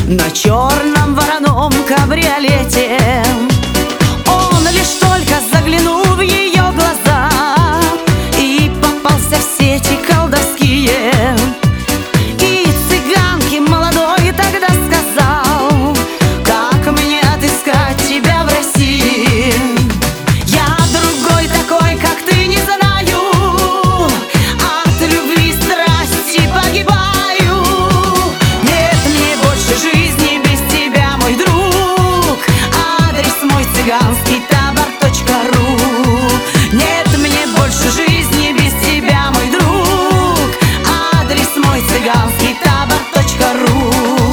на черном вороном кабриолете. Он лишь только заглянул в ее глаза и попался в сети колдовские. И цыганке молодой тогда сказал: как мне отыскать тебя в России? Я другой такой, как ты, не знаю, от любви страсти погибаю. Нет мне больше жизни без тебя, мой друг. Адрес мой цыганский табор.ру. Нет мне больше жизни без тебя, мой друг. Адрес мой цыганский табор.ру.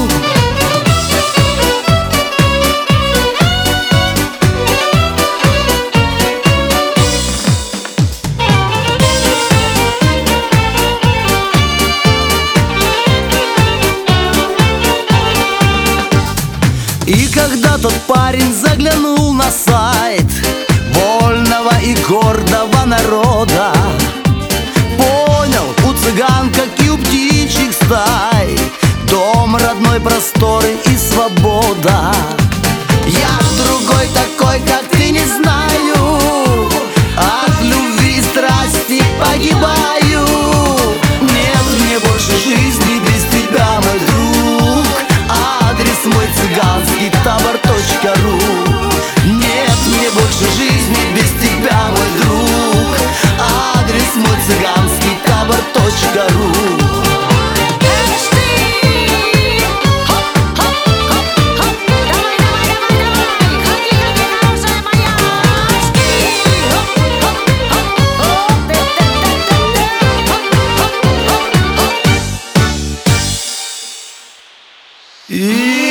И когда тот парень заглянул на сайт вольного и гордого народа, понял, у цыган, как и у птичьих стай, дом родной, просторы и свобода. Я другой такой, как ты, не знаю, от любви и страсти погибаю. Нет мне больше жизни без тебя, мой друг. Адрес мой цыганский табор.ру. Нет мне больше жизни без тебя, мой друг. Адрес мой цыганский табор.ру. И